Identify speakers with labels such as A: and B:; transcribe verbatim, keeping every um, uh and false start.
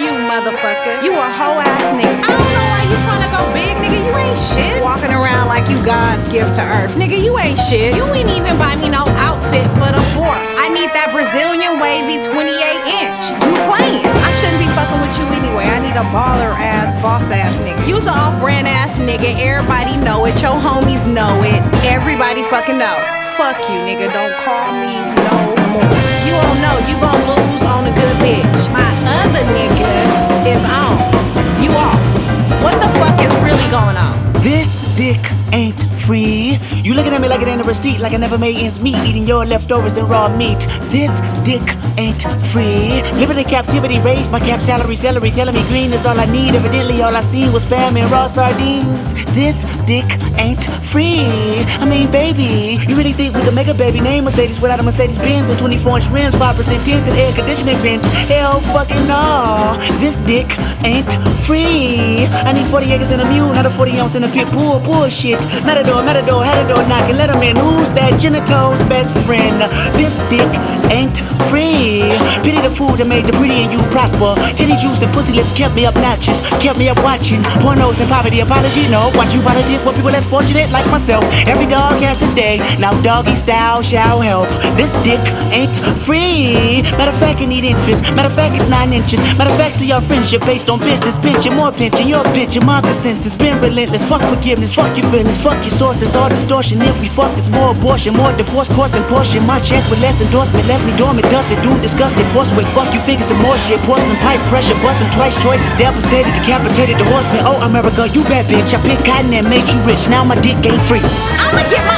A: you, motherfucker. You a hoe ass nigga. I don't know why you tryna go big, nigga. You ain't shit. Walking around like you God's gift to earth. Nigga, you ain't shit. You ain't even buy me no outfit for the fourth. I need that Brazilian wavy twenty-eight inch. You playing. I shouldn't be fucking with you anyway. I need a baller ass, boss ass nigga. You's a off brand ass nigga. Everybody know it. Your homies know it. Everybody fucking know. Fuck you, nigga. Don't call me no more. You don't know. You gon' lose on a good bitch. My other nigga is on. You off. What the fuck is really going on?
B: This dick ain't free. You looking at me like it ain't a receipt, like I never made ends meet, eating your leftovers and raw meat. This dick ain't free. Living in captivity, raised my cap salary, celery, telling me green is all I need. Evidently all I seen was spam and raw sardines. This dick ain't free. I mean, baby, you really think we could make a baby name Mercedes without a Mercedes Benz and twenty-four inch rims, five percent tint and air conditioning vents? Hell fucking no. This dick ain't free. I need forty acres and a mule, not a forty ounce in a pit bull. Bullshit. Matador, matador, had a door knocking, let him in. Who's that genitals best friend? This dick ain't free. Pity the food that made the pretty and you prosper. Titty juice and pussy lips kept me obnoxious, kept me up watching pornos and poverty. Apology, no. Watch you politic with people less fortunate like myself. Every dog has his day. Now doggy style shall help. This dick ain't free. Matter of fact, it need interest. Matter of fact, it's nine inches. Matter of fact, see your friendship based on business. Pinching, more pinching, your pinching. My consensus been relentless. Fuck forgiveness, fuck your feelings, fuck your sources. All distortion. If we fuck, it's more abortion, more divorce, course and portion. My check with less endorsement left me dormant, dusted, doomed, disgusted. Force away, fuck you, fingers and more shit. Porcelain pipes, pressure, bust them twice. Choices devastated, decapitated the horseman. Oh, America, you bad bitch. I picked cotton and made you rich. Now my dick ain't free.
A: I'ma get my